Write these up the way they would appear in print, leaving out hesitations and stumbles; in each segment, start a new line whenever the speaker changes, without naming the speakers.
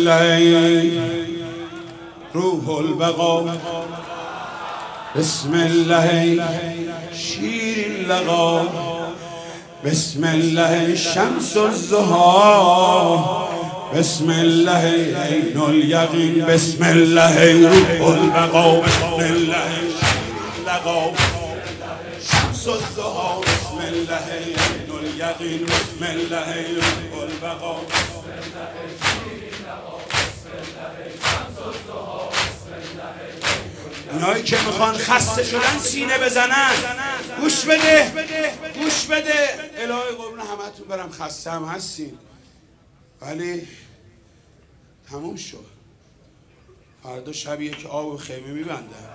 الله روح البقا بسم الله شیر اللقا بسم الله شمس الضحی بسم الله عین الیقین بسم الله روح البقا بسم الله شیر اللقا شمس الضحی بسم الله عین الیقین بسم الله روح البقا اونایی که میخوان خسته شدن سینه بزنن گوش بده گوش بده. الهی قربون همتون برم، خسته هم هستین ولی تموم شد. فردا شبیه که آب و خیمه میبندن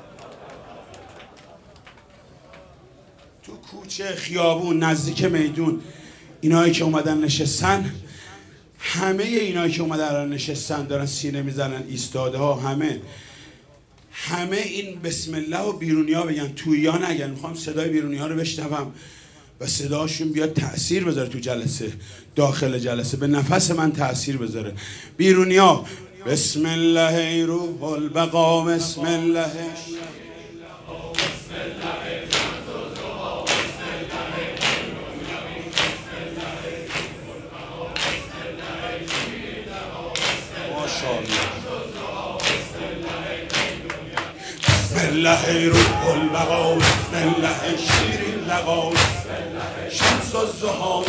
تو کوچه خیابون نزدیک میدون. اینایی که اومدن نشستن، همه اینایی که اومدن نشستن دارن سینه میزنن، ایستاده ها، همه این بسم الله و بیرونی ها بگن، تویی ها نگن. میخوام صدای بیرونی ها رو بشنوم و صداشون بیاد تأثیر بذاره تو جلسه، داخل جلسه به نفس من تأثیر بذاره. بیرونی ها بسم الله روح البقا بسم الله بسم الله روح البقا بسم الله شیر اللقا شمس الضحی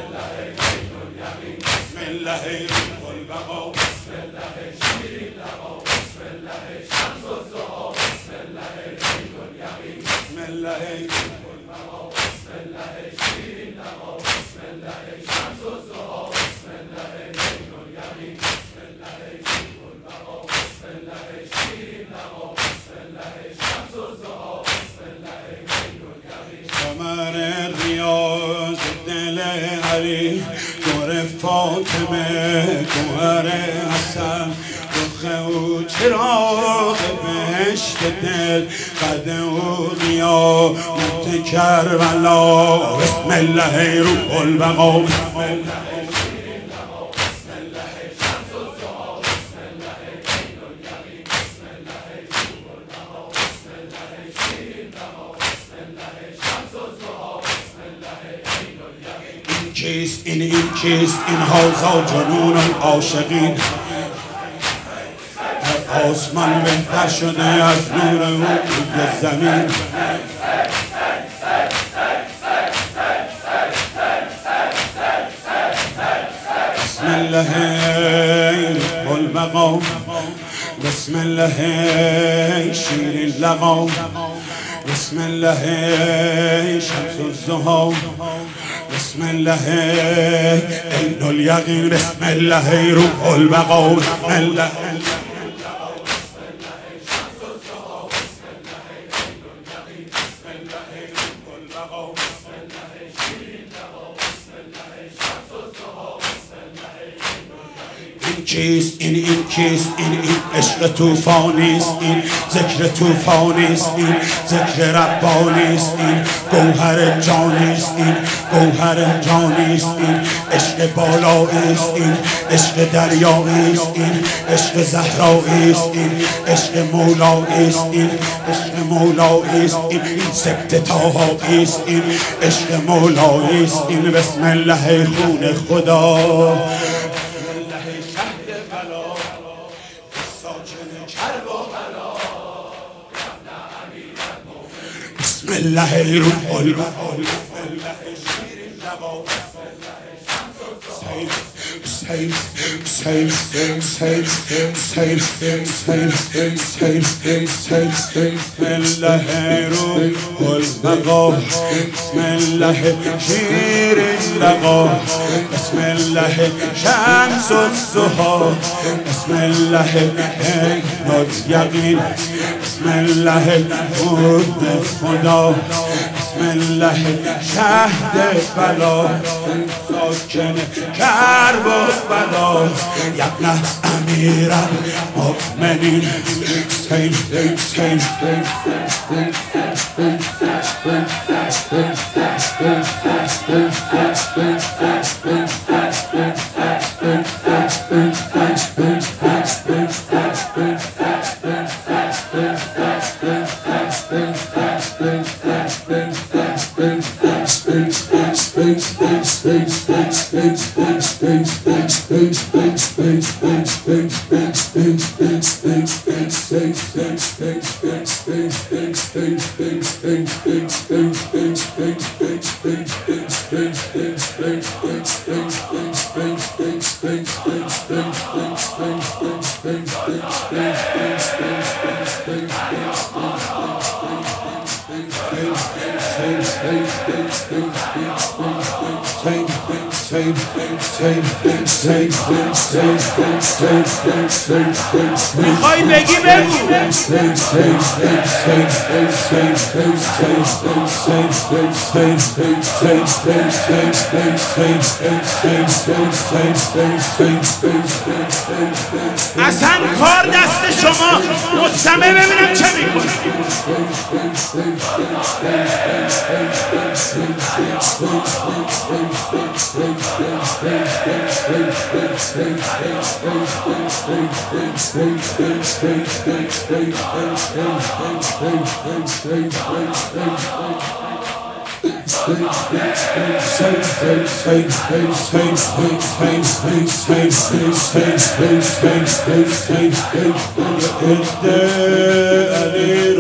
بسم الله روح البقا بسم الله شیر اللقا بسم الله شمس الضحی بسم الله عین الیقین بسم الله روح البقا بسم الله شیر اللقا بسم الله شمس الضحی بسم الله عین الیقین بسم الله روح البقا بسم الله شیر اللقا بسم الله شمس الضحی بسم الله عین الیقین. قمر ریاض دل علی، دور فاطمه گوهر حسن، رخ او چراغ بهشت دل، قد او قیامت کربلا بسم الله روح البقا بسم الله کیست این کیست این هازا جنون عاشقین، آسمان بهتر شده از نور او روی زمین. بسم الله روح البقا بسم الله شیر اللقا بسم الله شمس الضحی بسم الله عین الیقین بسم الله روح البقا بسم الله کیست این کیست این عشق طوفانیست، این ذکر طوفانیست، این ذکر ربانیست، این گوهر جانیست، این گوهر جانیست، این عشق بالاییست، این عشق دریاییست، این عشق زهراییست، این عشق مولاییست، این عشق مولاییست، این سبت طاهاییست، این عشق مولاییست، این بسم الله خون خدا بسم الله روح البقا بسم الله روح البقا بسم الله شیر اللقا بسم الله شمس الضحی بسم الله عین الیقین بسم الله حب خدا بسم الله شهد بلا ساکن کرب و بلا یبن امیر المؤمنین سین سین سین میخوای بگی بگو اصلا کار دست شما مستمع ببینم چه میکنه علی